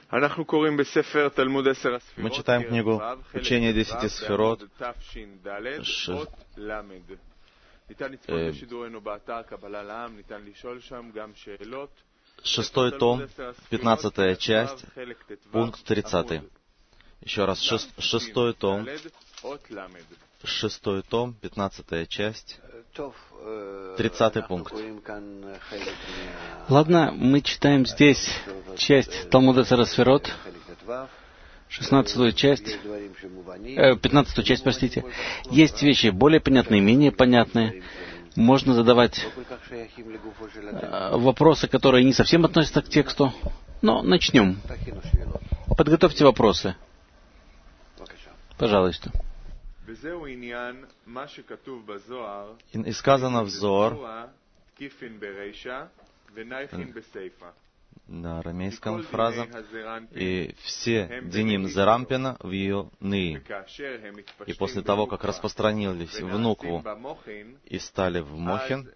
Мы читаем книгу «Учение 10 сферот», шестой том, 15 часть, пункт 30. Еще раз, шестой том, 15 часть, 30 пункт. Ладно, мы читаем здесь часть Талмуда Эцер Сферот, 16-ю часть, 15-ю часть, простите. Есть вещи более понятные, менее понятные. Можно задавать вопросы, которые не совсем относятся к тексту. Но начнем. Подготовьте вопросы. Пожалуйста. И сказано в Зоар, на арамейском фраза, и все Диним Зерампина в ее Нии. И после того, как распространились в Нукву и стали в Мохин,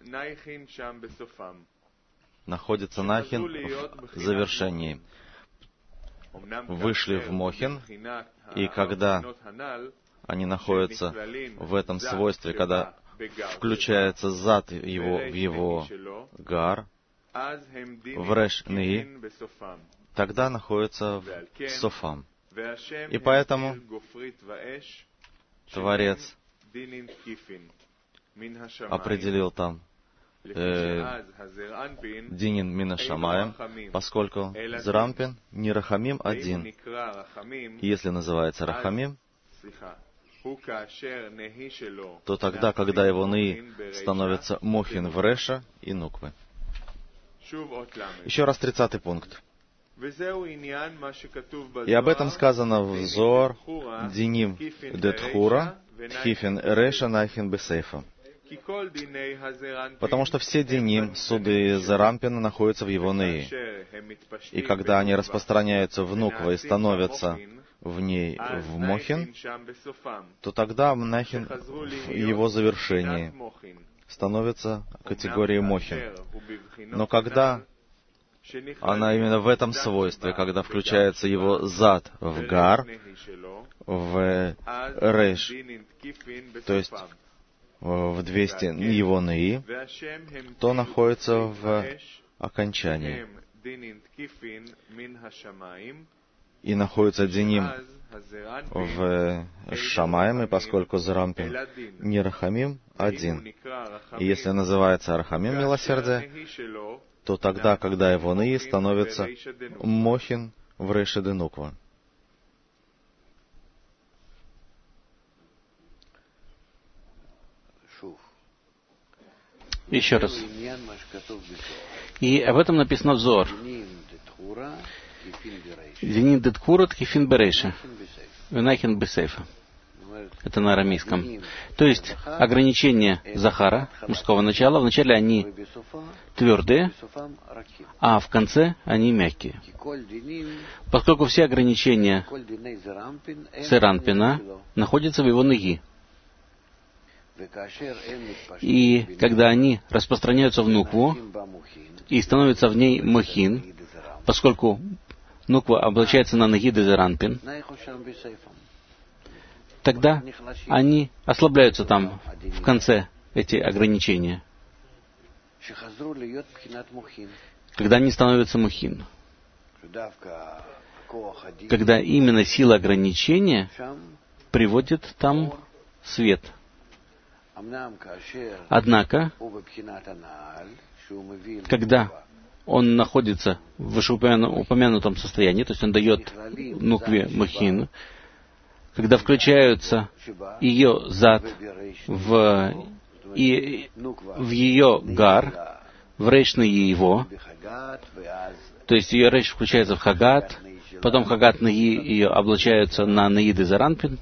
находится Нахин в завершении. Вышли в Мохин, и когда они находятся в этом свойстве, когда включается зад его в его гар, в Реш Нии, тогда находится в Софам. И поэтому Творец определил там Динин Мина Шамаем, поскольку Зерампин не Рахамим один. И если называется Рахамим, то тогда, когда его Нии становится Мохин в Реша и Нуквы. Еще раз 30 пункт. И об этом сказано в Зоар, Диним Детхура, Тхифин Реша Нахин Бесейфа. Потому что все Диним, суды Зерампина, находятся в его Нии. И когда они распространяются в Нуква и становятся в ней в Мохин, то тогда Нахин в его завершении становится категорией Мохин. Но когда она именно в этом свойстве, когда включается его зад в гар, в рейш, то есть в 200 его наи, то находится в окончании. И находится Диним в Шамаем, и поскольку Зерампин не Рахамим, один. И если называется Рахамим милосердие, то тогда, когда его Нии становится Мохин в Рейше де Нуква. Еще раз. И об этом написано в Зоар. Динин Детхура Тхифин Берейша. Венахин Бесейфа. Это на арамейском. То есть ограничения Захара, мужского начала, вначале они твердые, а в конце они мягкие. Поскольку все ограничения Зерампина находятся в его ноги. И когда они распространяются в Нукву и становятся в ней Мохин, поскольку Нуква облачается на ноги Зерампин, тогда они ослабляются там, в конце, эти ограничения. Когда они становятся Мухин. Когда именно сила ограничения приводит там свет. Однако, когда он находится в вышеупомянутом состоянии, то есть он дает Нукве Мухин, когда включаются ее зад в ее гар, в рейш на его, то есть ее рейш включается в хагат, потом хагат наи ее облачаются на наид и заранпин,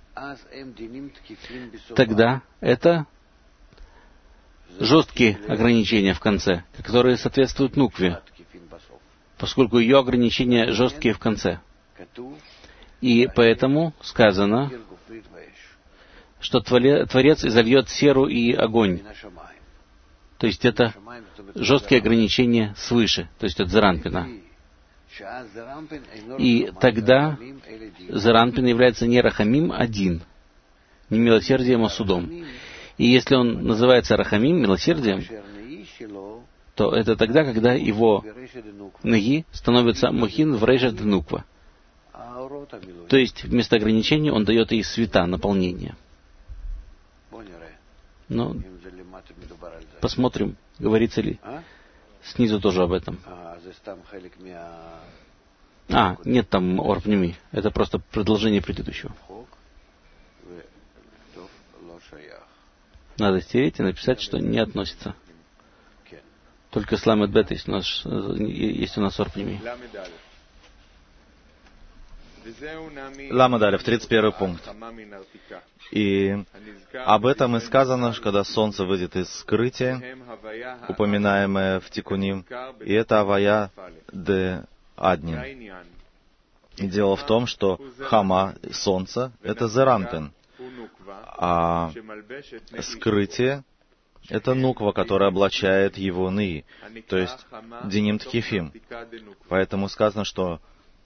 тогда это жесткие ограничения в конце, которые соответствуют Нукве, поскольку ее ограничения жесткие в конце. И поэтому сказано, что Творец изольет серу и огонь. То есть это жесткие ограничения свыше, то есть от Зерампина. И тогда Зеранпин является не Рахамим один, не милосердием, а судом. И если он называется Рахамим, милосердием, то это тогда, когда его ноги становятся Мохин в Рейша Денуква. То есть вместо ограничения он дает ей света, наполнение. Но посмотрим, говорится ли снизу тоже об этом. Нет там орпнеми. Это просто продолжение предыдущего. Надо стереть и написать, что не относится. Только сламет бет есть у нас орпнеми. Ламед алеф, 31 пункт. И об этом и сказано, когда солнце выйдет из скрытия, упоминаемое в Тикуним, и это авая де аднин. И дело в том, что хама, солнце, это зеранпин, а скрытие — это нуква, которая облачает его ны, то есть диним ткифим. Поэтому сказано, что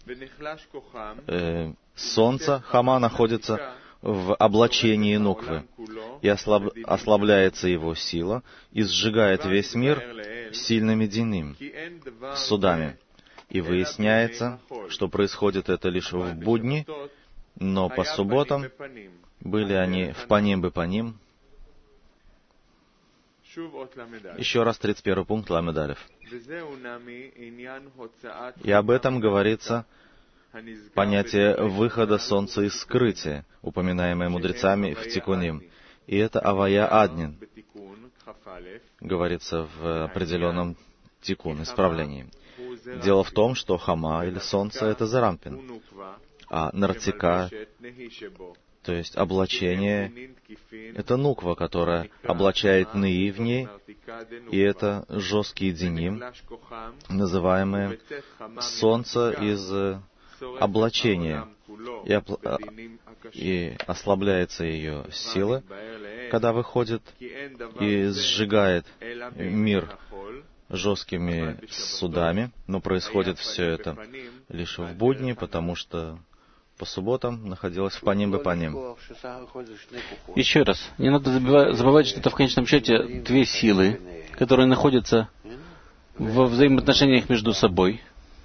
солнце, хама, находится в облачении нуквы, и ослабляется его сила, и сжигает весь мир сильными диним, судами. И выясняется, что происходит это лишь в будни, но по субботам были они в паним бы паним. Еще раз 31 пункт Ламед алеф. И об этом говорится понятие выхода солнца из скрытия, упоминаемое мудрецами в Тикуним. И это авая аднин, говорится в определенном тикун, исправлении. Дело в том, что хама, или солнце, это зеранпин, а нартика, то есть облачение, это нуква, которая облачает ныи в ней, и это жесткие диним, называемые солнце из облачения, и ослабляется ее сила, когда выходит и сжигает мир жесткими судами, но происходит все это лишь в будни, потому что по субботам находилась в паним бы паним. Еще раз, не надо забывать, что это в конечном счете две силы, которые находятся во взаимоотношениях между собой.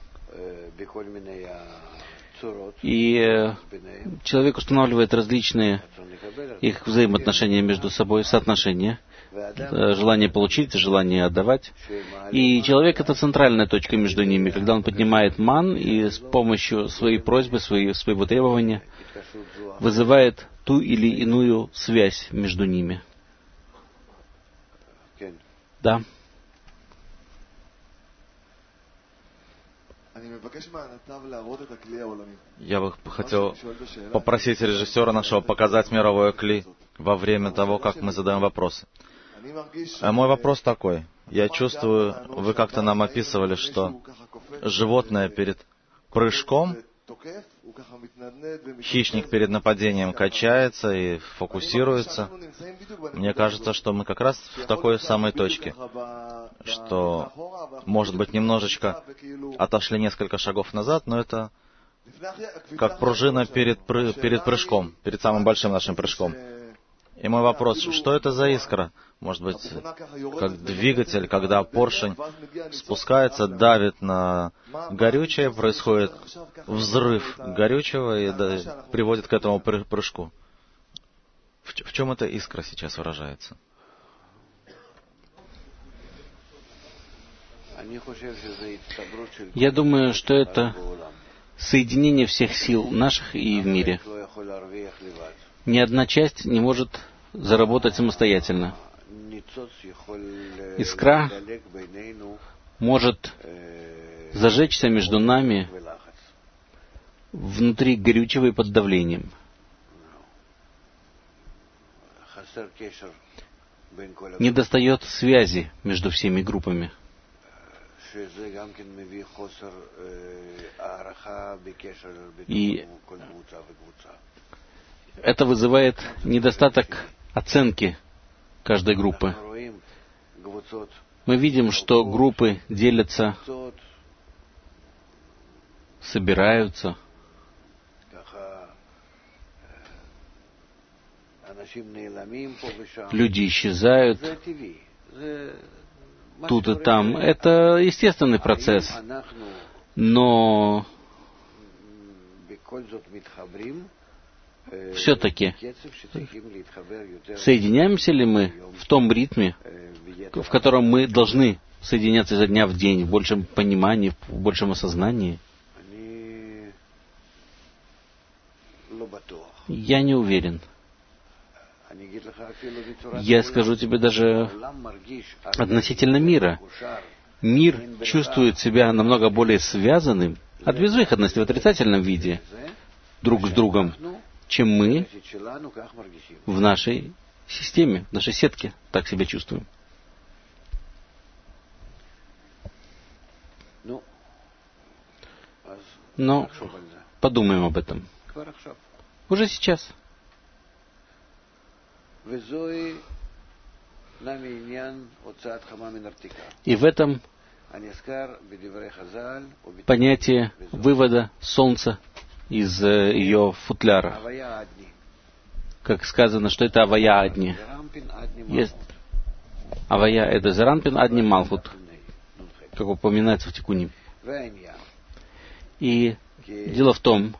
И человек устанавливает различные их взаимоотношения между собой, соотношения, желание получить, желание отдавать. И человек — это центральная точка между ними, когда он поднимает ман и с помощью своей просьбы, своего требования вызывает ту или иную связь между ними. Да. Я бы хотел попросить режиссера нашего показать мировое кли во время того, как мы задаем вопросы. Мой вопрос такой. Я чувствую, вы как-то нам описывали, что животное перед прыжком, хищник перед нападением качается и фокусируется. Мне кажется, что мы как раз в такой самой точке, что, может быть, немножечко отошли несколько шагов назад, но это как пружина перед прыжком, перед самым большим нашим прыжком. И мой вопрос, что это за искра? Может быть, как двигатель, когда поршень спускается, давит на горючее, происходит взрыв горючего и приводит к этому прыжку. В чем эта искра сейчас выражается? Я думаю, что это соединение всех сил наших и в мире. Ни одна часть не может заработать самостоятельно. Искра может зажечься между нами внутри горючего и под давлением. Недостает связи между всеми группами. И это вызывает недостаток оценки каждой группы. Мы видим, что группы делятся собираются, люди исчезают тут и там. Это естественный процесс. Но все-таки соединяемся ли мы в том ритме, в котором мы должны соединяться изо дня в день, в большем понимании, в большем осознании? Я не уверен. Я скажу тебе даже относительно мира. Мир чувствует себя намного более связанным от безвыходности в отрицательном виде друг с другом, чем мы в нашей системе, в нашей сетке так себя чувствуем. Но подумаем об этом. Уже сейчас. И в этом понятие вывода солнца из ее футляра. Как сказано, что это Авая Адни. Есть Авая — это Заранпин Адни Малхут, как упоминается в Тикуне. И дело в том,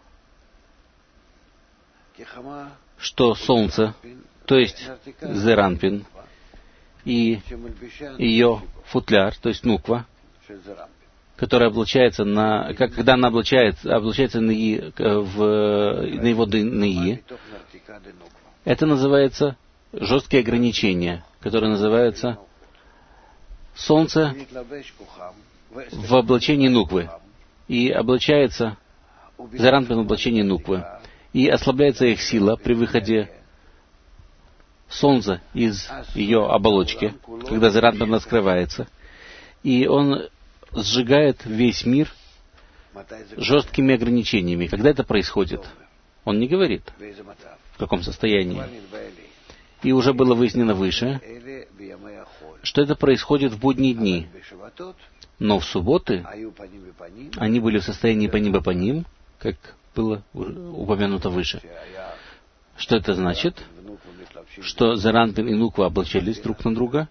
что солнце, то есть Зеранпин, и ее футляр, то есть нуква, которая облачается когда она облачается на его ныи, это называется жесткие ограничения, которые называются солнце в облачении нуквы, и облачается Заранпин в облачении нуквы, и ослабляется их сила при выходе солнца из ее оболочки, когда Заранпин раскрывается, и он сжигает весь мир жесткими ограничениями. Когда это происходит? Он не говорит, в каком состоянии. И уже было выяснено выше, что это происходит в будние дни. Но в субботы они были в состоянии по ним, как было упомянуто выше. Что это значит? Что Заранпин и Нуква облачились друг на друга?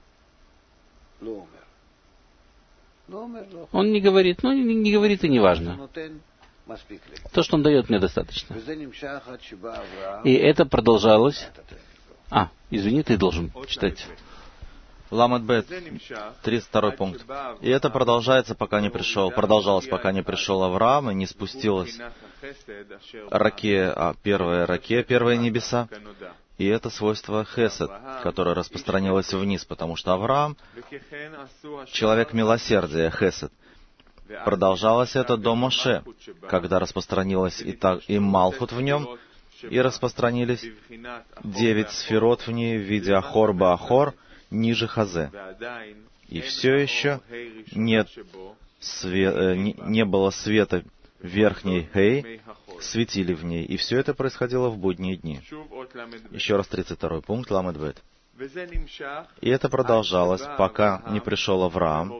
Он не говорит, не говорит и не важно. То, что он дает, мне достаточно. И это продолжалось... извини, ты должен читать. Ламед Бет, 32 пункт. И это продолжалось, пока не пришел Авраам, и не спустилась первые небеса. И это свойство хесед, которое распространилось вниз, потому что Авраам — человек милосердия, хесед. Продолжалось это до Моше, когда распространилось и Малхут в нем, и распространились 9 сферот в ней в виде Ахор Баахор, ниже Хазе. И все еще не было света верхней Хей, светили в ней. И все это происходило в будние дни. Еще раз 32 пункт, Ламед Бет. И это продолжалось, пока не пришел Авраам,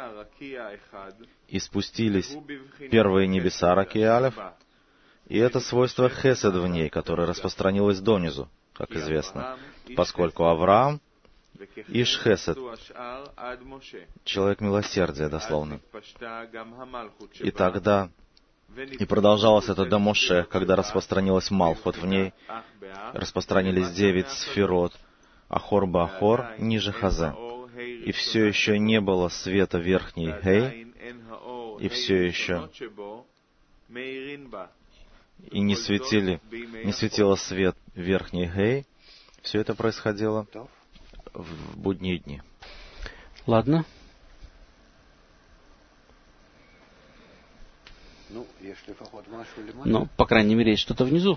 и спустились первые небеса Ракия Алеф, и это свойство хесед в ней, которое распространилось донизу, как известно, поскольку Авраам Иш хесед, человек милосердия, дословно. И тогда, и продолжалось это до Моше, когда распространилась Малхут в ней, распространились 9 сферот, Ахор Баахор, ниже Хазе. И все еще не было света верхней Хей, и все еще и не светило свет верхней Хей. Все это происходило в будние дни. Ладно. Но, по крайней мере, есть что-то внизу.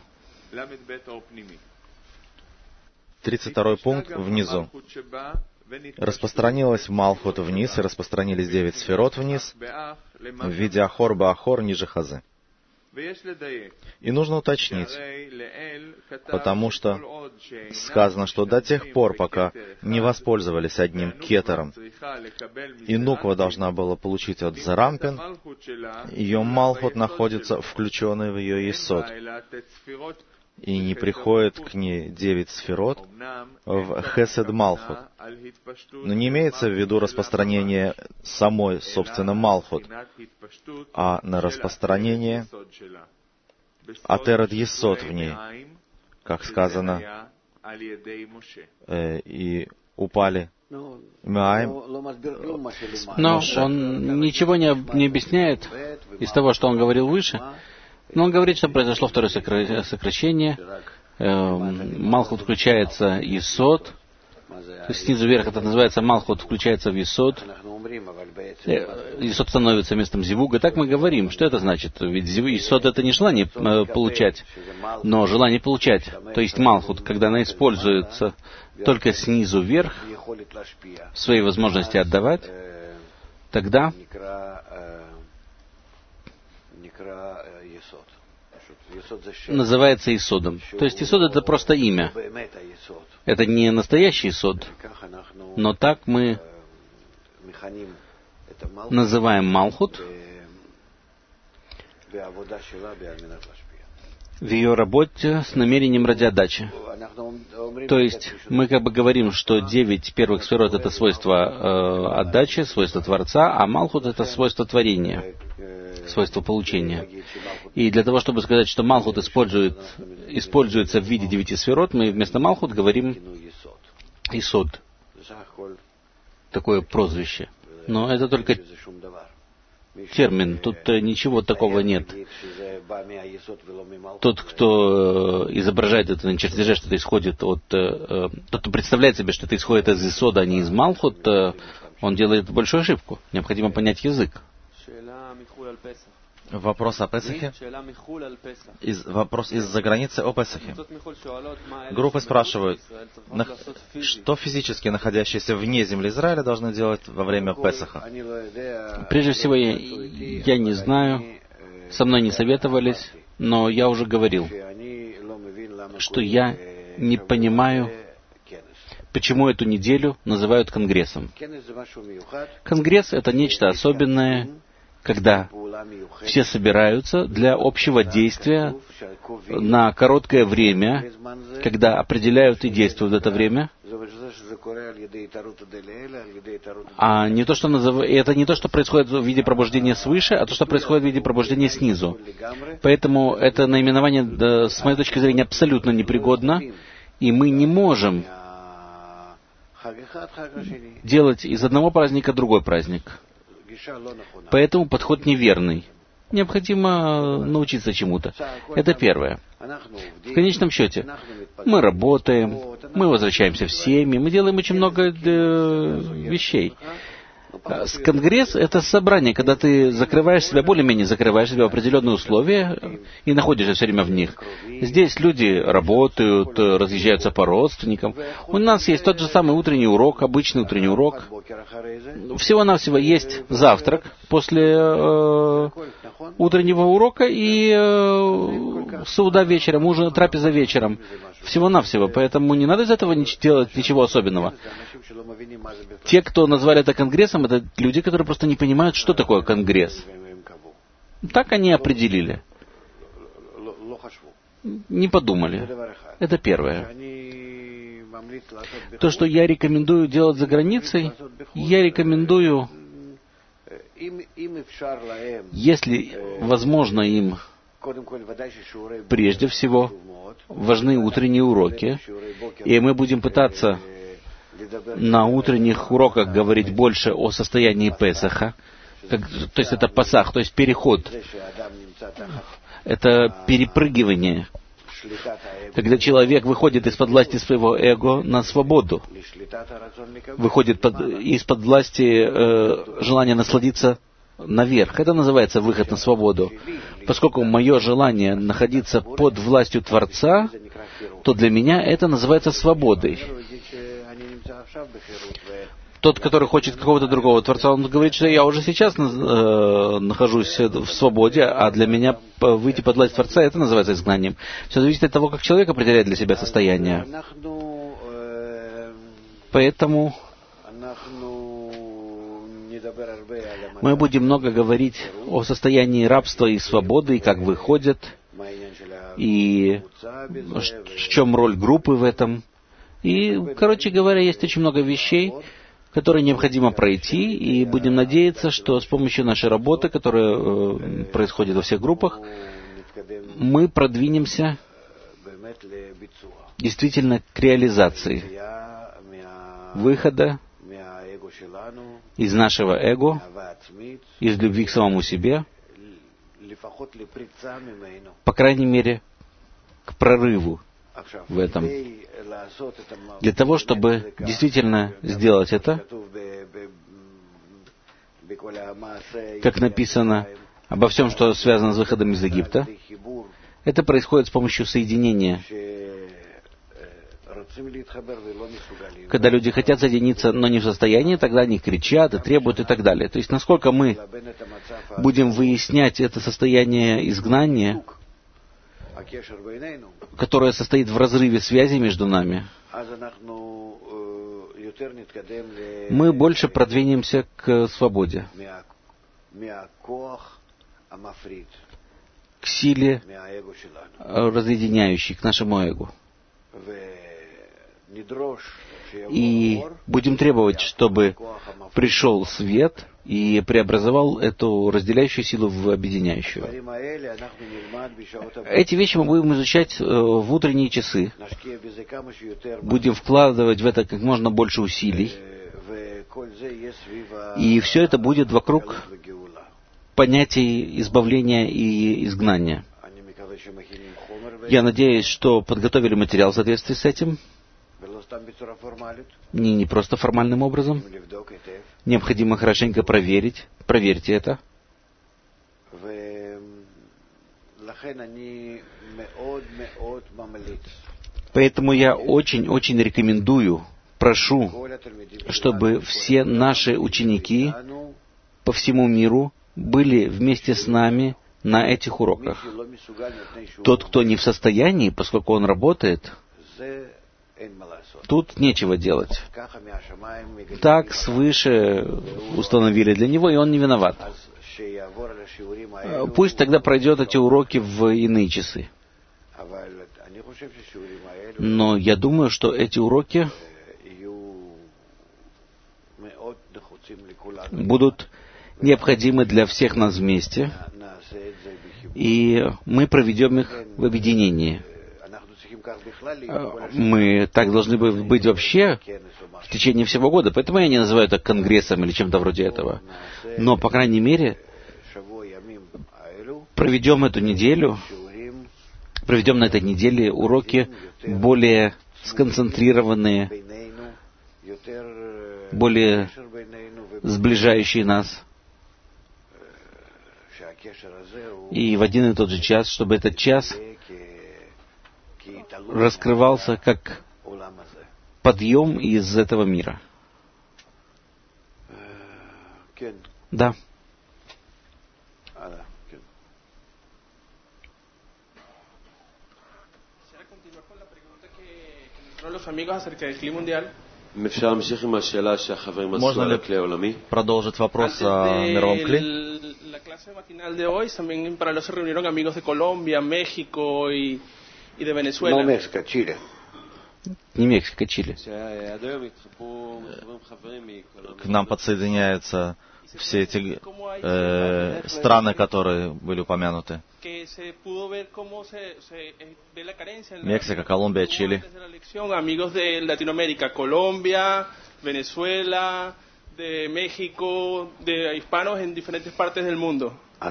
32 пункт внизу. Распространилась Малхут вниз, и распространились 9 сферот вниз, в виде Ахор Баахор ниже Хазы. И нужно уточнить, потому что сказано, что до тех пор, пока не воспользовались одним кетером, и нуква должна была получить от Зарампин, ее малхут находится включенной в ее есод, и не приходит к ней 9 сферот в хесед малхут. Но не имеется в виду распространение самой, собственно, малхут, а на распространение атерет есод в ней, как сказано, и упали Мааим. Но он ничего не объясняет из того, что он говорил выше. Но он говорит, что произошло второе сокращение. Малхут включается есод. То есть снизу вверх это называется малхут включается в есод. Есод становится местом зивуга. Так мы говорим. Что это значит? Ведь есод это не желание получать, но желание получать. То есть малхут, когда она используется только снизу вверх, свои возможности отдавать, тогда называется есодом. То есть есод это просто имя. Это не настоящий есод. Но так мы называем малхут в ее работе с намерением ради отдачи. То есть мы как бы говорим, что 9 первых сферот это свойство отдачи, свойство Творца, а малхут это свойство творения, свойство получения. И для того, чтобы сказать, что малхут используется в виде 9 сферот, мы вместо малхут говорим есод. Такое прозвище. Но это только термин, тут ничего такого нет. Тот, кто изображает это на чертеже, что это исходит от... Тот, кто представляет себе, что это исходит из есода, а не из малхут, он делает большую ошибку. Необходимо понять язык. Вопрос о Песахе. Вопрос из-за границы о Песахе. Группы спрашивают, что физически находящиеся вне земли Израиля должны делать во время Песаха? Прежде всего, я не знаю, со мной не советовались, но я уже говорил, что я не понимаю, почему эту неделю называют конгрессом. Конгресс — это нечто особенное, когда все собираются для общего действия на короткое время, когда определяют и действуют в это время. А не то, что это не то, что происходит в виде пробуждения свыше, а то, что происходит в виде пробуждения снизу. Поэтому это наименование, с моей точки зрения, абсолютно непригодно, и мы не можем делать из одного праздника другой праздник. Поэтому подход неверный. Необходимо научиться чему-то. Это первое. В конечном счете, мы работаем, мы возвращаемся в семьи, мы делаем очень много вещей. Конгресс — это собрание, когда ты закрываешь себя, более-менее закрываешь себя в определенные условия и находишься все время в них. Здесь люди работают, разъезжаются по родственникам. У нас есть тот же самый утренний урок, обычный утренний урок. Всего-навсего есть завтрак после утреннего урока и сауда вечером, ужин, трапеза вечером. Всего-навсего. Поэтому не надо из этого делать ничего особенного. Те, кто назвали это конгрессом, это люди, которые просто не понимают, что такое конгресс. Так они определили. Не подумали. Это первое. То, что я рекомендую делать за границей, я рекомендую, если возможно им, прежде всего, важны утренние уроки, и мы будем пытаться на утренних уроках говорить больше о состоянии Песаха, то есть это Пасах, то есть переход, это перепрыгивание, когда человек выходит из-под власти своего эго на свободу, выходит из-под власти желания насладиться наверх. Это называется выход на свободу. Поскольку мое желание находиться под властью Творца, то для меня это называется свободой. тот, который хочет какого-то другого Творца, он говорит, что я уже сейчас нахожусь в свободе, а для меня выйти под власть Творца, это называется изгнанием. Все зависит от того, как человек определяет для себя состояние. Поэтому мы будем много говорить о состоянии рабства и свободы, и как выходят, и в чем роль группы в этом. И, короче говоря, есть очень много вещей, которые необходимо пройти, и будем надеяться, что с помощью нашей работы, которая происходит во всех группах, мы продвинемся действительно к реализации выхода из нашего эго, из любви к самому себе, по крайней мере, к прорыву в этом. Для того, чтобы действительно сделать это, как написано обо всем, что связано с выходом из Египта, это происходит с помощью соединения. Когда люди хотят соединиться, но не в состоянии, тогда они кричат и требуют и так далее. То есть, насколько мы будем выяснять это состояние изгнания, которое состоит в разрыве связи между нами, мы больше продвинемся к свободе, к силе разъединяющей, к нашему эго. И будем требовать, чтобы пришел свет и преобразовал эту разделяющую силу в объединяющую. Эти вещи мы будем изучать в утренние часы. Будем вкладывать в это как можно больше усилий. И все это будет вокруг понятий избавления и изгнания. Я надеюсь, что подготовили материал в соответствии с этим. Не просто формальным образом. Необходимо хорошенько проверить. Проверьте это. Поэтому я очень рекомендую, прошу, чтобы все наши ученики по всему миру были вместе с нами на этих уроках. Тот, кто не в состоянии, поскольку он работает, тут нечего делать. Так свыше установили для него, и он не виноват. Пусть тогда пройдет эти уроки в иные часы. Но я думаю, что эти уроки будут необходимы для всех нас вместе, и мы проведем их в объединении. Мы так должны быть вообще в течение всего года, поэтому я не называю это конгрессом или чем-то вроде этого. Но, по крайней мере, проведем эту неделю, проведем на этой неделе уроки более сконцентрированные, более сближающие нас. И в один и тот же час, чтобы этот час раскрывался как подъем из этого мира. Да. Можно ли продолжить вопрос о мировом кле? No México, Chile. Не Мексика, Чили. К нам подсоединяются все эти страны, которые были упомянуты. Мексика, Колумбия, Чили. Amigos de Latinoamérica, Colombia, Venezuela, de México, de hispanos en diferentes partes del mundo.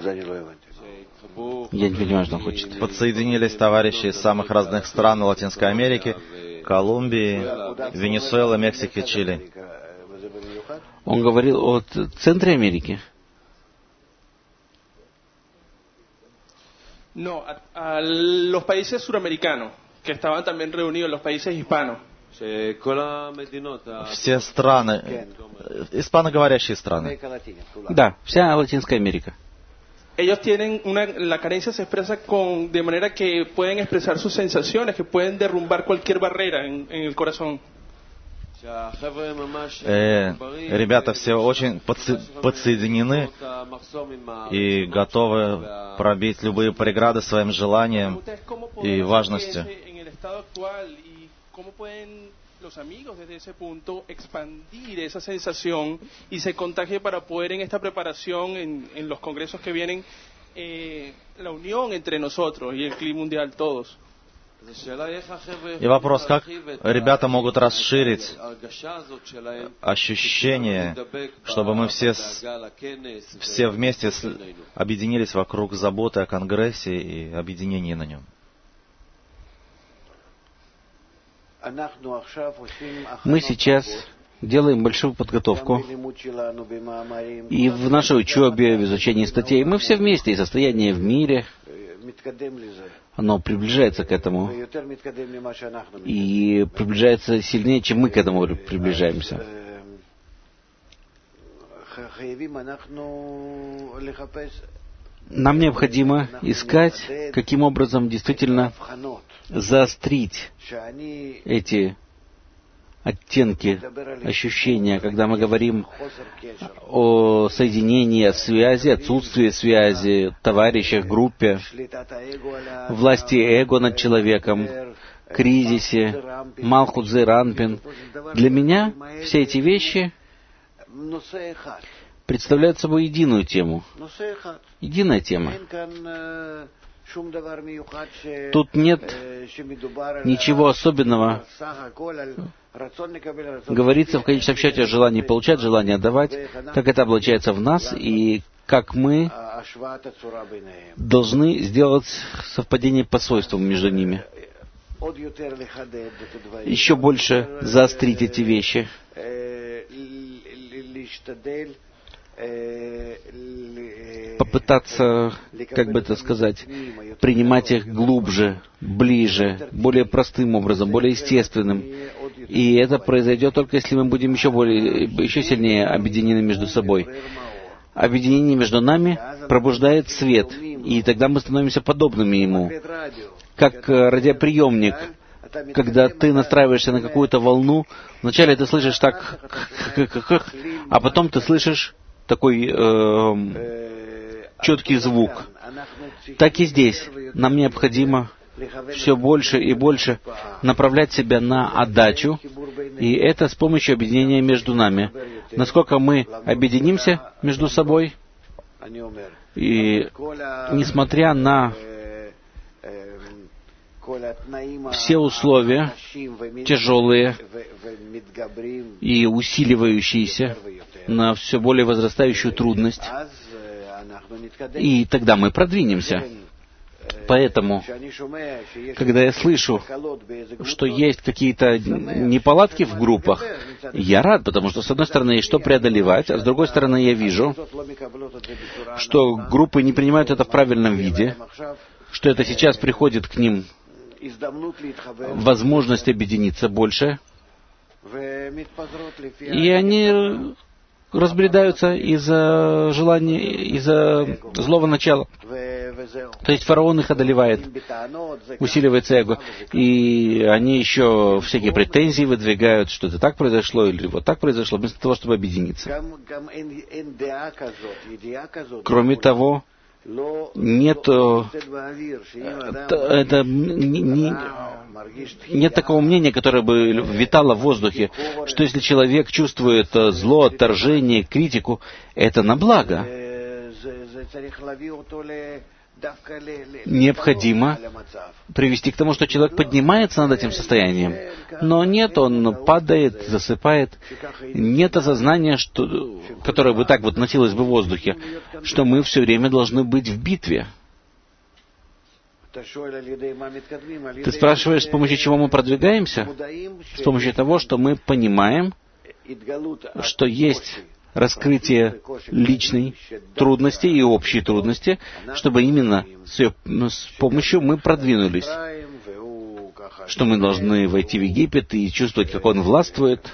Я не понимаю, что он хочет. Подсоединились товарищи из самых разных стран Латинской Америки, Колумбии, Венесуэлы, Мексики, Чили. Он говорил о центре Америки. No, a los países suramericanos, que estaban también reunidos, los países hispanos. Все страны, испаноговорящие страны. Да, вся Латинская Америка. Ellos tienen la carencia se expresa de manera que pueden expresar sus sensaciones, que pueden derrumbar cualquier barrera en el corazón. Ребята все очень подсоединены и готовы пробить любые преграды своим желанием и важностью. Los amigos desde ese punto expandir esa sensación y se contagie para poder en esta preparación en los congresos que vienen la unión entre nosotros y el clima mundial todos. И вопрос, как ребята могут расширить ощущение, чтобы мы все вместе объединились вокруг заботы о Конгрессе и объединении на нем. Мы сейчас делаем большую подготовку и в нашей учебе, в изучении статей. Мы все вместе, и состояние в мире, оно приближается к этому. И приближается сильнее, чем мы к этому приближаемся. Нам необходимо искать, каким образом действительно заострить эти оттенки, ощущения, когда мы говорим о соединении, о связи, отсутствии связи, товарищах, группе, власти эго над человеком, кризисе, Малхут Зе Ранпин. Для меня все эти вещи представляют собой единую тему. Единая тема. Тут нет ничего особенного. Говорится в конечном счете о желании получать, желании отдавать, как это облачается в нас, и как мы должны сделать совпадение по свойствам между ними. Еще больше заострить эти вещи. Попытаться, как бы это сказать, принимать их глубже, ближе, более простым образом, более естественным. И это произойдет только если мы будем еще сильнее объединены между собой. Объединение между нами пробуждает свет, и тогда мы становимся подобными ему. Как радиоприемник, когда ты настраиваешься на какую-то волну, вначале ты слышишь так, а потом ты слышишь такой четкий звук. Так и здесь. Нам необходимо все больше и больше направлять себя на отдачу, и это с помощью объединения между нами. Насколько мы объединимся между собой, и несмотря на все условия тяжелые и усиливающиеся, на все более возрастающую трудность, и тогда мы продвинемся. Поэтому, когда я слышу, что есть какие-то неполадки в группах, я рад, потому что, с одной стороны, есть что преодолевать, а с другой стороны, я вижу, что группы не принимают это в правильном виде, что это сейчас приходит к ним возможность объединиться больше, и они разбредаются из-за желания, из-за злого начала. То есть фараон их одолевает, усиливается эго, и они еще всякие претензии выдвигают, что это так произошло или вот так произошло, вместо того, чтобы объединиться. Кроме того, нет такого мнения, которое бы витало в воздухе, что если человек чувствует зло, отторжение, критику, это на благо. Необходимо привести к тому, что человек поднимается над этим состоянием. Но нет, он падает, засыпает. Нет осознания, которое бы так вот носилось бы в воздухе, что мы все время должны быть в битве. Ты спрашиваешь, с помощью чего мы продвигаемся? С помощью того, что мы понимаем, что есть раскрытие личной трудности и общей трудности, чтобы именно с помощью мы продвинулись. что мы должны войти в Египет и чувствовать, как он властвует,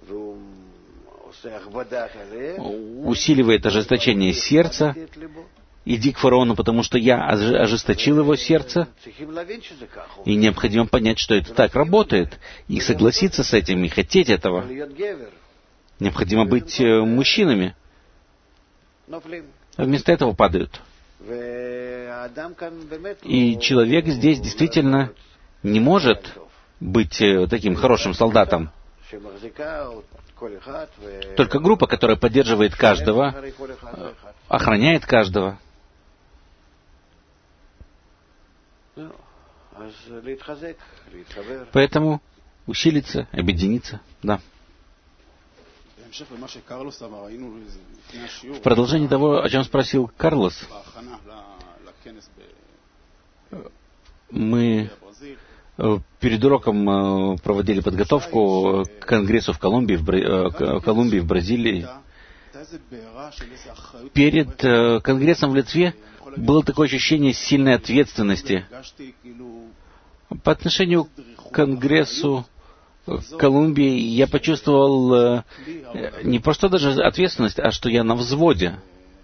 усиливает ожесточение сердца. Иди к фараону, потому что я ожесточил его сердце. И необходимо понять, что это так работает, и согласиться с этим, и хотеть этого. Необходимо быть мужчинами. А вместо этого падают. И человек здесь действительно не может быть таким хорошим солдатом. Только группа, которая поддерживает каждого, охраняет каждого. Поэтому усилиться, объединиться, да. В продолжении того, о чем спросил Карлос, мы перед уроком проводили подготовку к конгрессу в Колумбии, в Бразилии. Перед конгрессом в Литве было такое ощущение сильной ответственности. По отношению к конгрессу Колумбии я почувствовал не просто даже ответственность, а что я на взводе.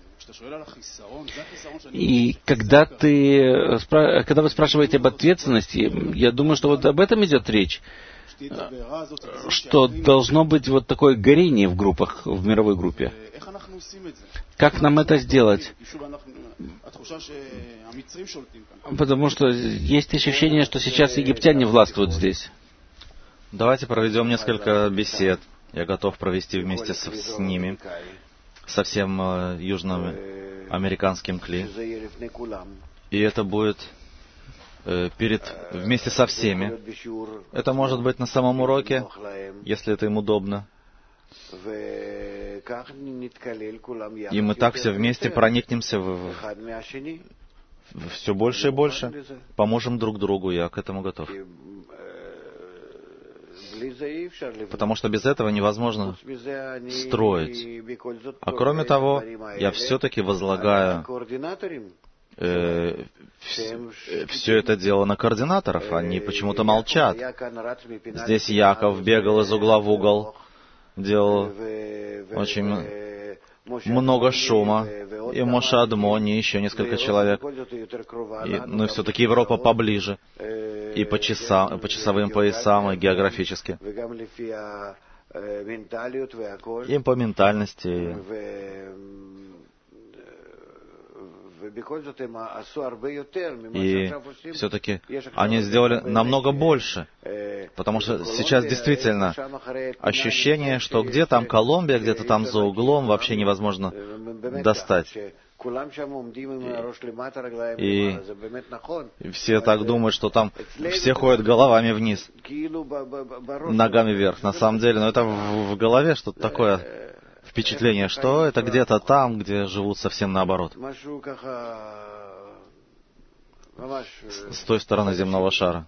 И когда вы спрашиваете об ответственности, я думаю, что вот об этом идет речь, что должно быть вот такое горение в группах, в мировой группе. Как нам это сделать? Потому что есть ощущение, что сейчас египтяне властвуют здесь. Давайте проведем несколько бесед. Я готов провести вместе с ними, со всем южным американским кли. И это будет вместе со всеми. Это может быть на самом уроке, если это им удобно. И мы так все вместе проникнемся все больше и больше, поможем друг другу, я к этому готов. Потому что без этого невозможно строить. А кроме того, я все-таки возлагаю все это дело на координаторов. Они почему-то молчат. Здесь Яков бегал из угла в угол, делал очень много шума. И Моше Адмони, еще несколько человек. Но все-таки Европа поближе. И по часовым поясам, и географически. И по ментальности. И все-таки они сделали намного больше. Потому что сейчас действительно ощущение, что где там Колумбия, где-то там за углом, вообще невозможно достать. И все так думают, что там все ходят головами вниз, ногами вверх. На самом деле, это в голове что-то такое впечатление, что это где-то там, где живут совсем наоборот. С той стороны земного шара.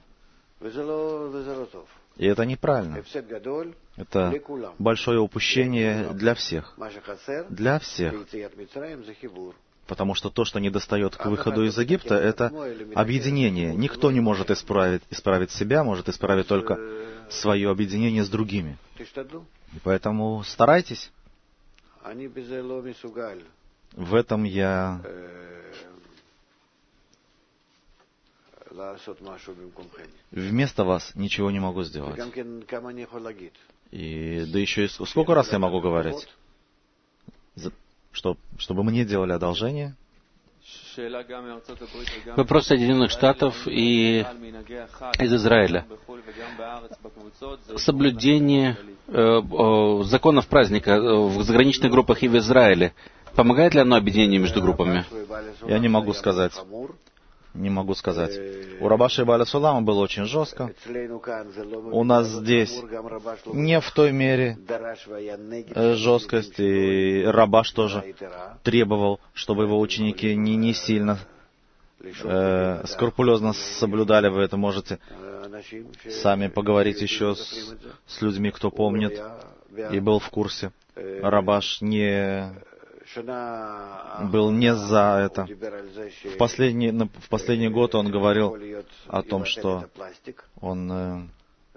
И это неправильно. Это большое упущение для всех. Для всех. Потому что то, что недостает к выходу из Египта, это объединение. Никто не может исправить себя, может исправить только свое объединение с другими. И поэтому старайтесь. В этом я вместо вас ничего не могу сделать. И да еще и сколько раз я могу говорить, чтобы мне делали одолжение? Вопрос Соединенных Штатов и из Израиля. Соблюдение законов праздника в заграничных группах и в Израиле. Помогает ли оно объединению между группами? Я не могу сказать. Не могу сказать. У Рабаши Бааля Сулама было очень жестко. У нас здесь не в той мере жесткость, и Рабаш тоже требовал, чтобы его ученики не сильно скрупулезно соблюдали. Вы это можете сами поговорить еще с людьми, кто помнит и был в курсе. Рабаш не был не за это. В последний год он говорил о том, что он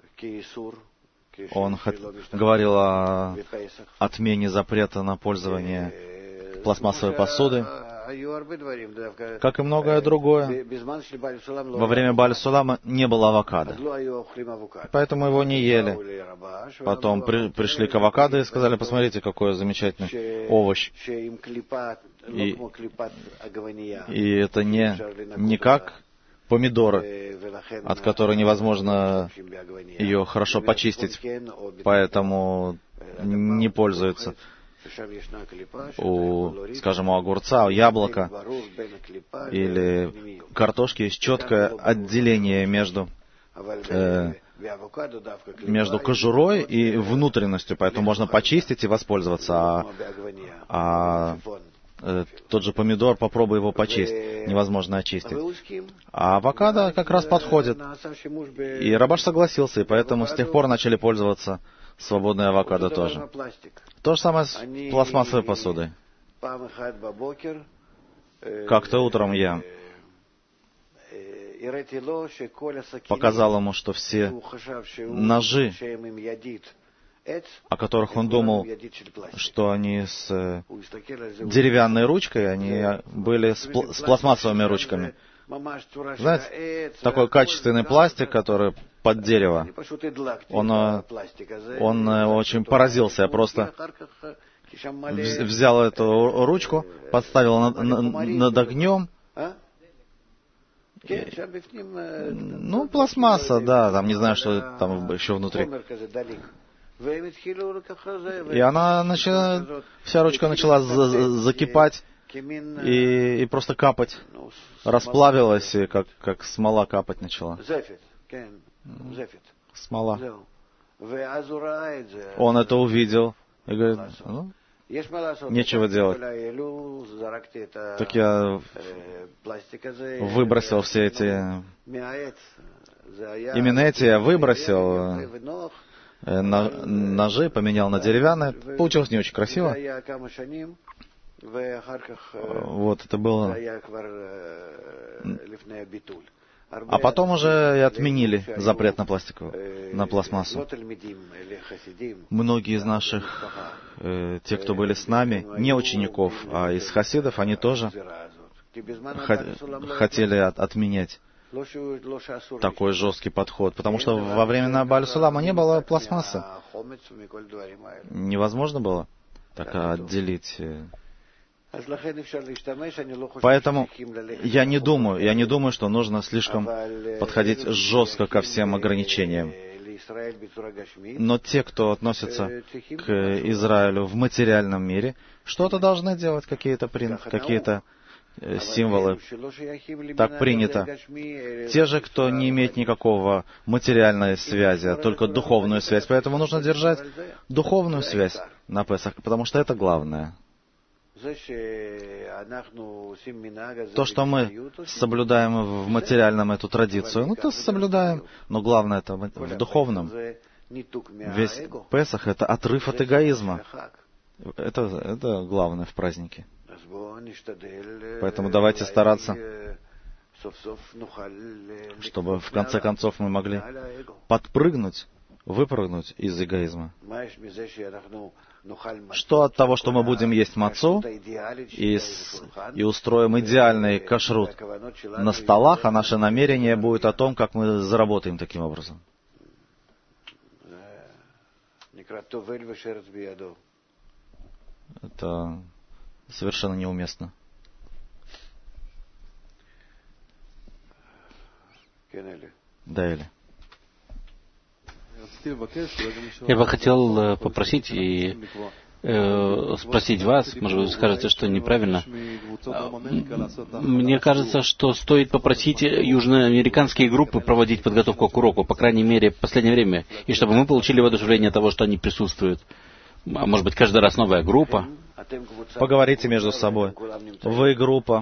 говорил о отмене запрета на пользование пластмассовой посудой, как и многое другое. Во время Бааль-Сулама не было авокадо, поэтому его не ели. Потом пришли к авокадо и сказали: посмотрите, какой замечательный овощ. И это не как помидоры, от которой невозможно ее хорошо почистить, поэтому не пользуются. Скажем, у огурца, у яблока или картошки есть четкое отделение между кожурой и внутренностью, поэтому можно почистить и воспользоваться. Тот же помидор, попробуй его почистить, невозможно очистить. А авокадо как раз подходит. И Рабаш согласился, и поэтому с тех пор начали пользоваться свободной авокадо тоже. То же самое с пластмассовой посудой. Как-то утром я показал ему, что все ножи, о которых он думал, что они с деревянной ручкой, они были с пластмассовыми ручками. Знаете, такой качественный пластик, который под дерево. Он очень поразился. Я просто взял эту ручку, подставил над огнем. Пластмасса, да, там не знаю, что там еще внутри. И она начала, вся ручка начала закипать и просто капать. Расплавилась, и как смола капать начала. Смола. Он это увидел и говорит: нечего делать. Так я выбросил все эти... Именно эти я выбросил. Ножи поменял на деревянные. Получилось не очень красиво. Вот, это было... А потом уже и отменили запрет на пластмассу. Многие из наших, те, кто были с нами, не учеников, а из хасидов, они тоже хотели отменять такой жесткий подход, потому что во время Бааль-Сулама не было пластмассы. Невозможно было так отделить. Поэтому я не думаю, что нужно слишком подходить жестко ко всем ограничениям. Но те, кто относится к Израилю в материальном мире, что-то должны делать, какие-то символы. Так принято. Те же, кто не имеет никакого материальной связи, а только духовную связь. Поэтому нужно держать духовную связь на Песах, потому что это главное. То, что мы соблюдаем в материальном эту традицию, то соблюдаем, но главное это в духовном. Весь Песах — это отрыв от эгоизма. Это главное в празднике. Поэтому давайте стараться, чтобы в конце концов мы могли выпрыгнуть из эгоизма. Что от того, что мы будем есть мацу и устроим идеальный кашрут на столах, а наше намерение будет о том, как мы заработаем таким образом. Это совершенно неуместно. Да, Эли. Я бы хотел попросить и спросить вас, может быть, вы скажете, что неправильно. Мне кажется, что стоит попросить южноамериканские группы проводить подготовку к уроку, по крайней мере, в последнее время, и чтобы мы получили воодушевление от того, что они присутствуют. может быть, каждый раз новая группа. Поговорите между собой. Вы группа,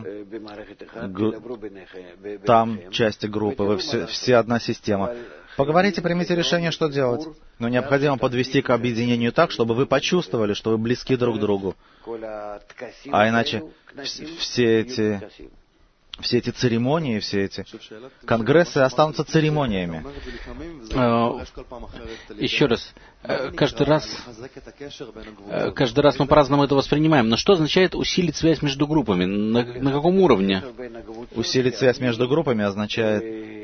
там части группы, вы все одна система. Поговорите, примите решение, что делать. Но необходимо подвести к объединению так, чтобы вы почувствовали, что вы близки друг к другу. А иначе все эти церемонии, все эти конгрессы останутся церемониями. Еще раз, каждый раз мы по-разному это воспринимаем. Но что означает усилить связь между группами? На каком уровне? Усилить связь между группами означает,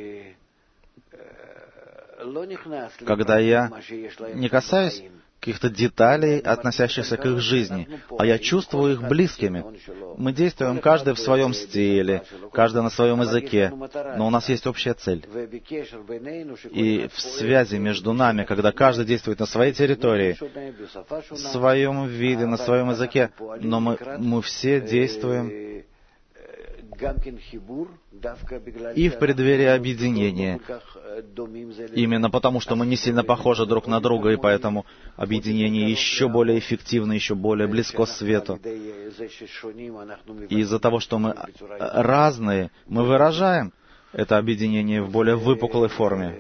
когда я не касаюсь каких-то деталей, относящихся к их жизни, а я чувствую их близкими. Мы действуем каждый в своем стиле, каждый на своем языке, но у нас есть общая цель. И в связи между нами, когда каждый действует на своей территории, в своем виде, на своем языке, но мы все действуем и в преддверии объединения. Именно потому, что мы не сильно похожи друг на друга, и поэтому объединение еще более эффективно, еще более близко к свету. И из-за того, что мы разные, мы выражаем это объединение в более выпуклой форме.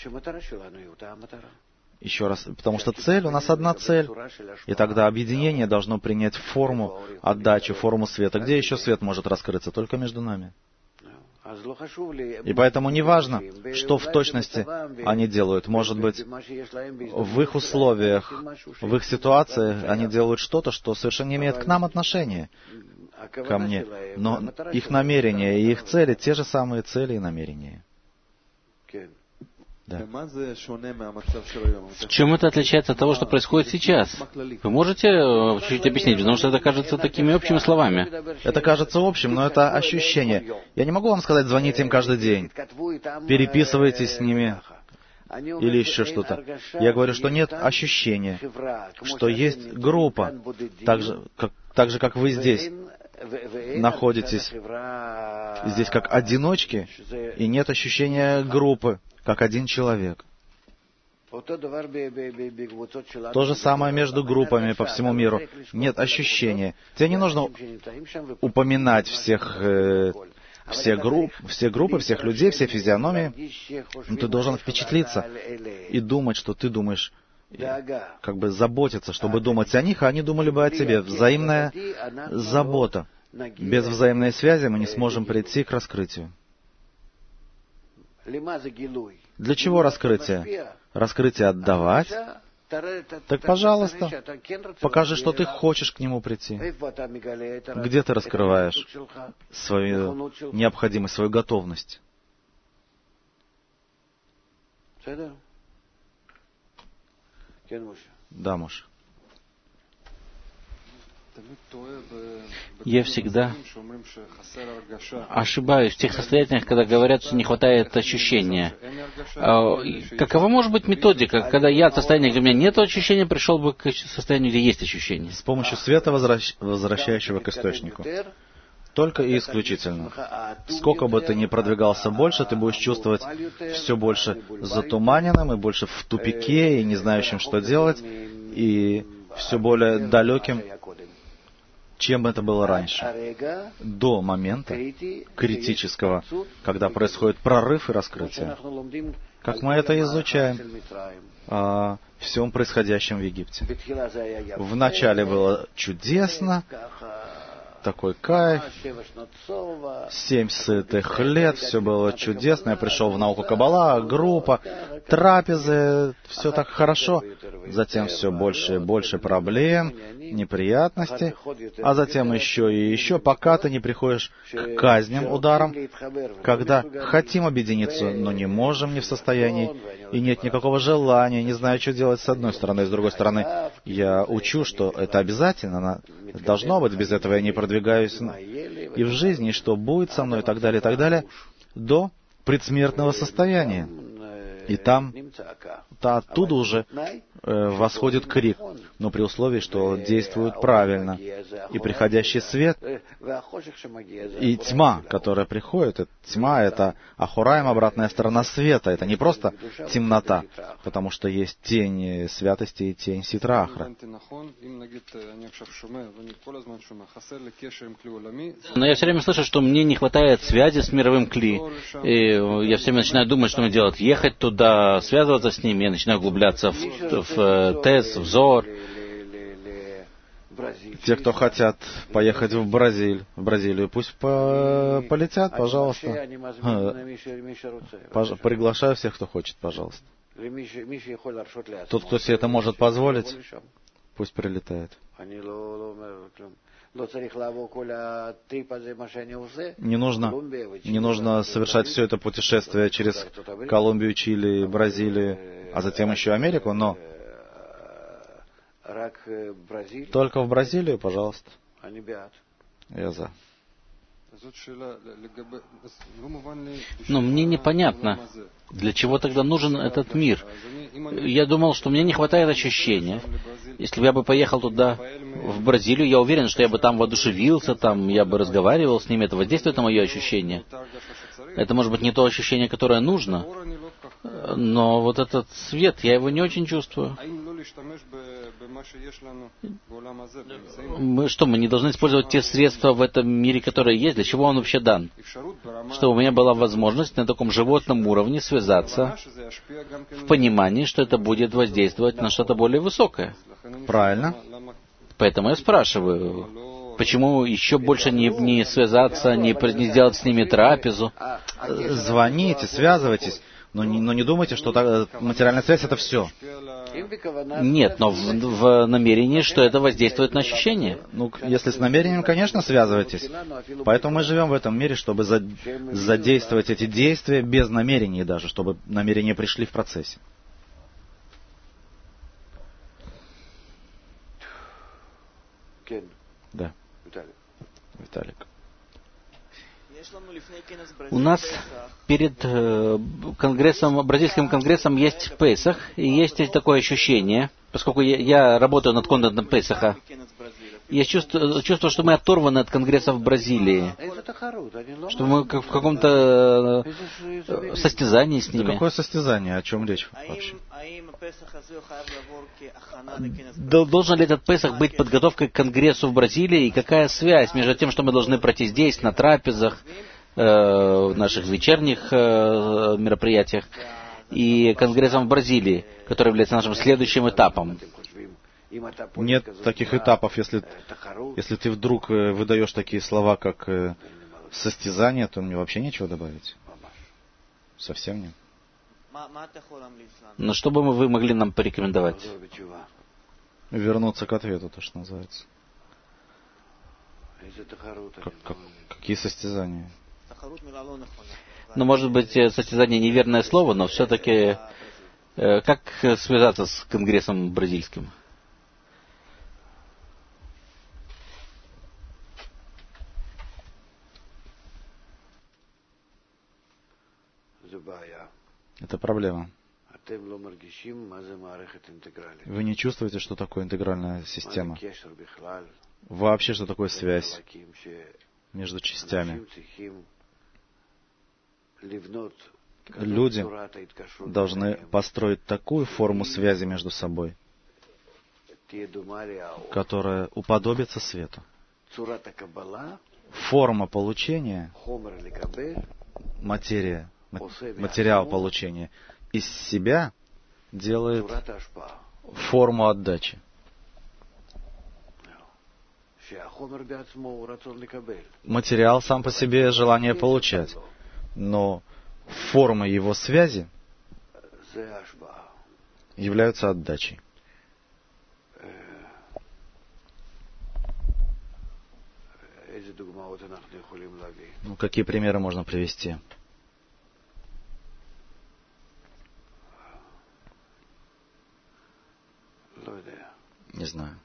Еще раз, потому что цель, у нас одна цель. И тогда объединение должно принять форму отдачи, форму света. Где еще свет может раскрыться? Только между нами. И поэтому не важно, что в точности они делают. Может быть, в их условиях, в их ситуации они делают что-то, что совершенно не имеет к нам отношения, ко мне. Но их намерения и их цели, те же самые цели и намерения. Да. В чем это отличается от того, что происходит сейчас? Вы можете чуть-чуть объяснить, потому что это кажется такими общими словами. Это кажется общим, но это ощущение. Я не могу вам сказать, звоните им каждый день, переписывайтесь с ними или еще что-то. Я говорю, что нет ощущения, что есть группа, так же, как вы здесь находитесь, здесь как одиночки, и нет ощущения группы, как один человек. То же самое между группами по всему миру. Нет ощущения. Тебе не нужно упоминать все группы, всех людей, все физиономии. Но ты должен впечатлиться и думать, что ты думаешь, как бы заботиться, чтобы думать о них, а они думали бы о тебе. Взаимная забота. Без взаимной связи мы не сможем прийти к раскрытию. Для чего раскрытие? Раскрытие отдавать? Так, пожалуйста, покажи, что ты хочешь к нему прийти. Где ты раскрываешь свою необходимость, свою готовность? Да, Моше. Я всегда ошибаюсь в тех состояниях, когда говорят, что не хватает ощущения. Какова может быть методика, когда я от состояния, где у меня нет ощущения, пришел бы к состоянию, где есть ощущение? С помощью света, возвращающего к источнику. Только и исключительно. Сколько бы ты ни продвигался больше, ты будешь чувствовать все больше затуманенным, и больше в тупике, и не знающим, что делать, и все более далеким, чем это было раньше, до момента критического, когда происходит прорыв и раскрытие. Как мы это изучаем о всем происходящем в Египте. Вначале было чудесно, такой кайф, 7 сытых лет, все было чудесно, я пришел в науку Каббала, группа, трапезы, все так хорошо. Затем все больше и больше проблем, неприятностей, а затем еще и еще, пока ты не приходишь к казням, ударам, когда хотим объединиться, но не можем, не в состоянии, и нет никакого желания, не знаю, что делать с одной стороны, с другой стороны. Я учу, что это обязательно, должно быть, без этого я не продвигаюсь и в жизни, и что будет со мной, и так далее, до предсмертного состояния. И там, оттуда уже восходит крик, но при условии, что действуют правильно. И приходящий свет, и тьма, которая приходит, тьма — это Ахураим, обратная сторона света. Это не просто темнота, потому что есть тень святости и тень Ситра Ахра. Но я все время слышу, что мне не хватает связи с мировым кли. И я все время начинаю думать, что мне делать. Ехать туда, связываться с ними. Я начинаю углубляться в Тес, в Зор. Те, кто хотят поехать в Бразилию, пусть полетят, пожалуйста. Приглашаю всех, кто хочет, пожалуйста. Тот, кто себе это может позволить, пусть прилетает. Не нужно совершать все это путешествие через Колумбию, Чили, Бразилию, а затем еще Америку, но только в Бразилию, пожалуйста. Я за. Но мне непонятно, для чего тогда нужен этот мир. Я думал, что мне не хватает ощущения. Если бы я бы поехал туда, в Бразилию, я уверен, что я бы там воодушевился, там я бы разговаривал с ними, это воздействует на мое ощущение. Это может быть не то ощущение, которое нужно, но вот этот свет, я его не очень чувствую. Мы не должны использовать те средства в этом мире, которые есть? Для чего он вообще дан? Чтобы у меня была возможность на таком животном уровне связаться в понимании, что это будет воздействовать на что-то более высокое. Правильно. Поэтому я спрашиваю, почему еще больше не связаться, не сделать с ними трапезу? Звоните, связывайтесь. Но не думайте, что материальная связь — это все. Нет, но в намерении, что это воздействует на ощущения. Ну, если с намерением, конечно, связывайтесь. Поэтому мы живем в этом мире, чтобы задействовать эти действия без намерений даже, чтобы намерения пришли в процессе. Да. Виталик. У нас перед бразильским конгрессом есть Песах, и есть такое ощущение, поскольку я работаю над контентом Песаха, есть чувство, что мы оторваны от конгресса в Бразилии, что мы в каком-то состязании с ними. Да какое состязание? О чем речь вообще? Должен ли этот Песах быть подготовкой к конгрессу в Бразилии, и какая связь между тем, что мы должны пройти здесь, на трапезах, в наших вечерних мероприятиях, и конгрессом в Бразилии, который является нашим следующим этапом? Нет таких этапов. Если ты вдруг выдаешь такие слова, как состязание, то мне вообще нечего добавить. Совсем нет. Но что бы вы могли нам порекомендовать? Вернуться к ответу, то, что называется. Какие состязания? Ну, может быть, состязание неверное слово, но все-таки как связаться с конгрессом бразильским? Это проблема. Вы не чувствуете, что такое интегральная система? Вообще, что такое связь между частями? Люди должны построить такую форму связи между собой, которая уподобится свету. Форма получения, материал получения из себя делает форму отдачи. Материал сам по себе желание получать, но форма его связи являются отдачей. Ну, какие примеры можно привести? Не знаю.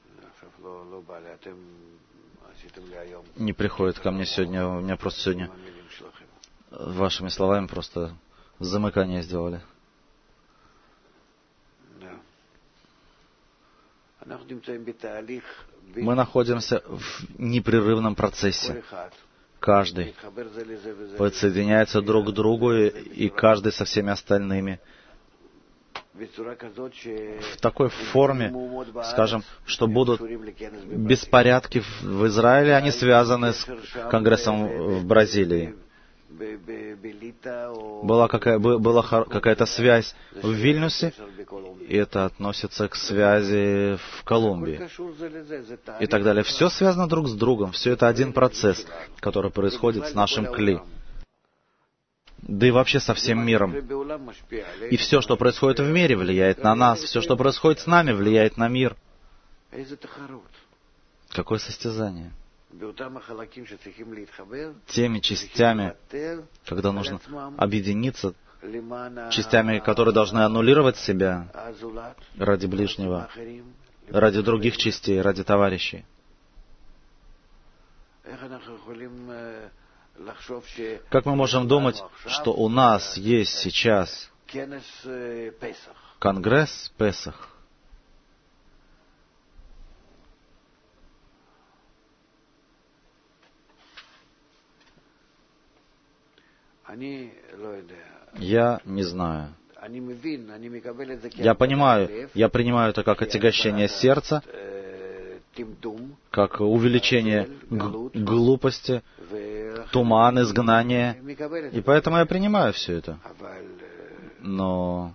Не приходит ко мне сегодня, у меня просто сегодня вашими словами просто замыкание сделали. Мы находимся в непрерывном процессе. Каждый подсоединяется друг к другу, и каждый со всеми остальными. В такой форме, скажем, что будут беспорядки в Израиле, они связаны с Конгрессом в Бразилии. Была какая-то связь в Вильнюсе, и это относится к связи в Колумбии. И так далее. Все связано друг с другом. Все это один процесс, который происходит с нашим кли. Да и вообще со всем миром. И все, что происходит в мире, влияет на нас. Все, что происходит с нами, влияет на мир. Какое состязание? Теми частями, когда нужно объединиться, частями, которые должны аннулировать себя ради ближнего, ради других частей, ради товарищей. Как мы можем думать, что у нас есть сейчас Конгресс Песах? Я не знаю. Я понимаю, я принимаю это как отягощение сердца, как увеличение глупости, туман, изгнание. И поэтому я принимаю все это. Но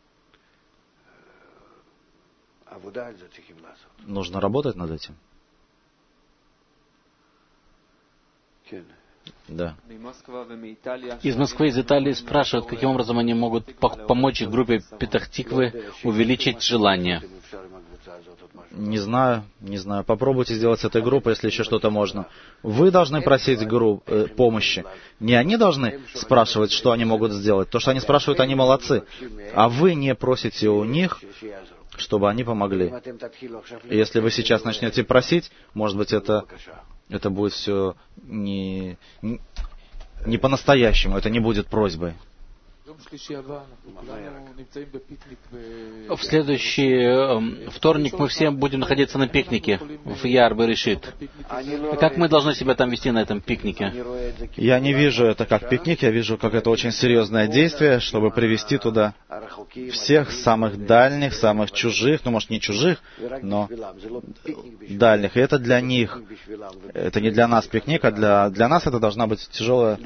нужно работать над этим. Да. Из Москвы, из Италии спрашивают, каким образом они могут помочь группе Петах-Тиквы увеличить желание. Не знаю. Попробуйте сделать с этой группой, если еще что-то можно. Вы должны просить помощи. Не они должны спрашивать, что они могут сделать. То, что они спрашивают, они молодцы. А вы не просите у них, чтобы они помогли. И если вы сейчас начнете просить, может быть, это будет все не по-настоящему, это не будет просьбой. В следующий вторник мы все будем находиться на пикнике в Яр-Берешит. Как мы должны себя там вести на этом пикнике? Я не вижу это как пикник, я вижу как это очень серьезное действие, чтобы привести туда всех самых дальних, самых чужих, может не чужих, но дальних. И это для них. Это не для нас пикник, а для нас это должна быть тяжелая,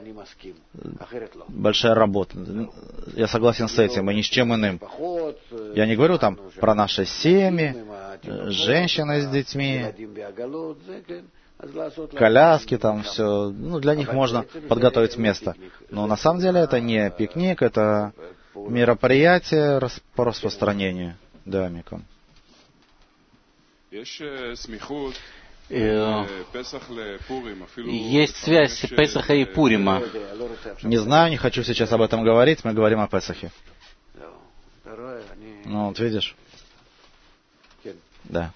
большая работа. Я согласен с этим, и ни с чем иным. Я не говорю там про наши семьи, женщины с детьми, коляски, там все. Для них можно подготовить место. Но на самом деле это не пикник, это мероприятие по распространению дымиком. Есть связь Песаха и Пурима. Не знаю, не хочу сейчас об этом говорить, мы говорим о Песахе. Вот видишь? Да.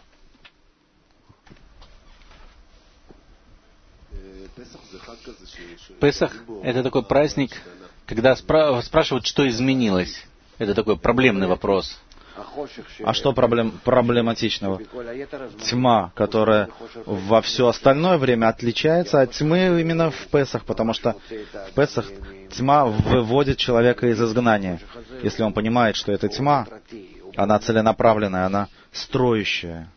Песах — это такой праздник, когда спрашивают, что изменилось. Это такой проблемный вопрос. А что проблематичного? Тьма, которая во все остальное время отличается от тьмы именно в Песах, потому что в Песах тьма выводит человека из изгнания. Если он понимает, что это тьма, она целенаправленная, она строящая.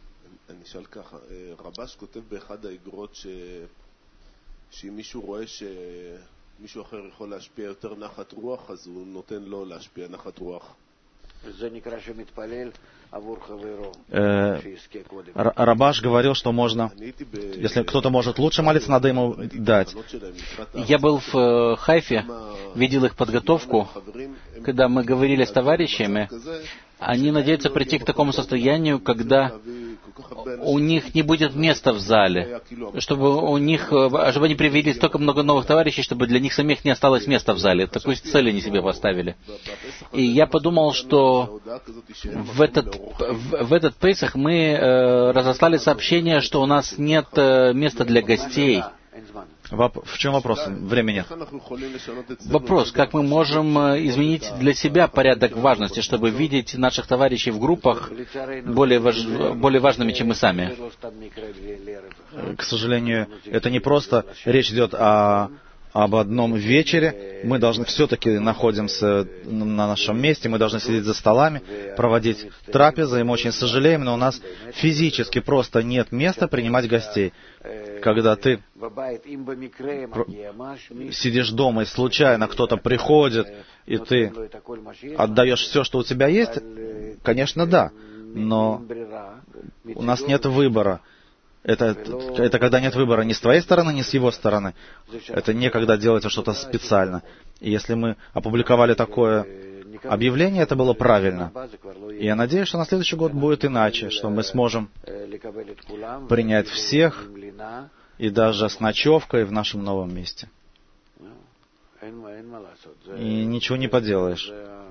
Рабаш говорил, что можно, если кто-то может лучше молиться, надо ему дать. Я был в Хайфе, видел их подготовку. Когда мы говорили с товарищами, они надеются прийти к такому состоянию, когда у них не будет места в зале, чтобы они привели столько много новых товарищей, чтобы для них самих не осталось места в зале. Такую цель они себе поставили. И я подумал, что в этот Песах мы разослали сообщение, что у нас нет места для гостей. В чем вопрос? Времени. Вопрос, как мы можем изменить для себя порядок важности, чтобы видеть наших товарищей в группах более важными, чем мы сами? К сожалению, это не просто речь идет об одном вечере. Мы должны все-таки находимся на нашем месте, мы должны сидеть за столами, проводить трапезы, и мы очень сожалеем, но у нас физически просто нет места принимать гостей. Когда ты сидишь дома, и случайно кто-то приходит, и ты отдаешь все, что у тебя есть, конечно, да, но у нас нет выбора. Это когда нет выбора ни с твоей стороны, ни с его стороны. Это не когда делается что-то специально. И если мы опубликовали такое объявление, это было правильно. И я надеюсь, что на следующий год будет иначе, что мы сможем принять всех, и даже с ночевкой в нашем новом месте. И ничего не поделаешь.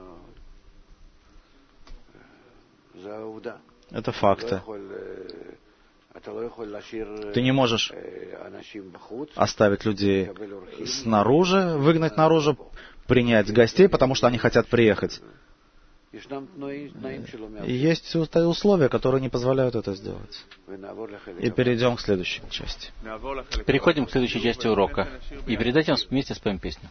Это факты. Ты не можешь оставить людей снаружи, выгнать наружу, принять гостей, потому что они хотят приехать. И есть условия, которые не позволяют это сделать. И перейдем к следующей части. Переходим к следующей части урока. И перед этим вместе споем песню.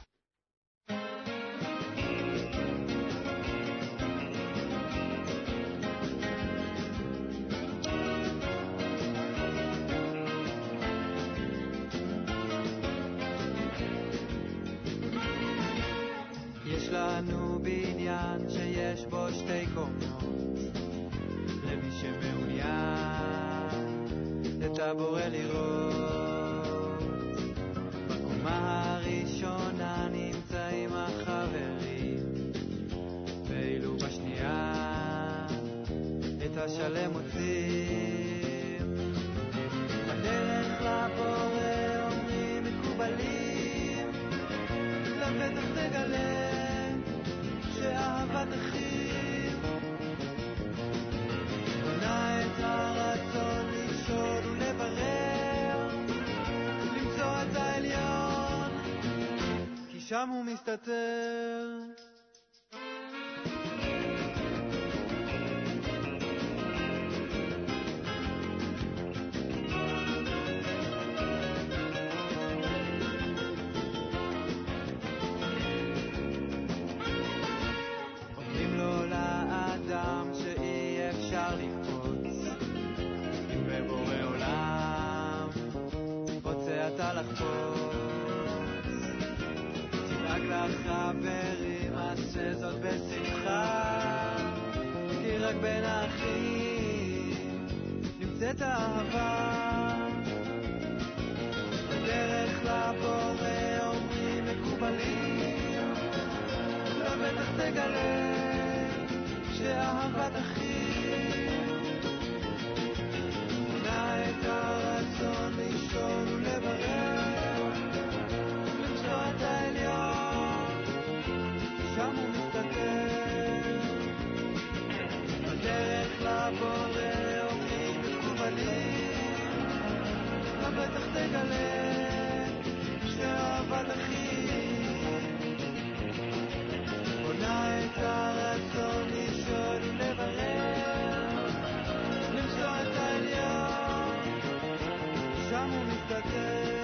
לנו בניין שיש בו שתי קומות למי שמעוניין את הבורא לראות בקומה הראשונה נמצאים החברים ואילו בשנייה את השלם מוצאים בדרך לבורא אומרים מקובלים לבטח תגלה שאהבה תכיר בונה את הרצון לשאול ולברר למצוא את העליון כי שם הוא מסתתר תדאג לחברים עשה זאת בשמחה כי רק בין האחים נמצאת האהבה בדרך לבורא אומרים מקובלים לבטח תגלה שאהבת אחים מונה את הרצון לשאול ולברר את העליון שם הוא מסתתר בדרך לבורא אומרים מקובלים לבטח תגלה שאהבת אחים בונה את הרצון לשאול ולברר למצוא את העליון שם הוא מסתתר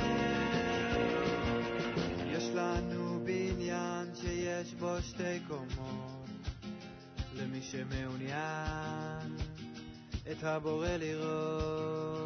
לנו בניין שיש בו שתי קומות למי שמעוניין את הבורא לראות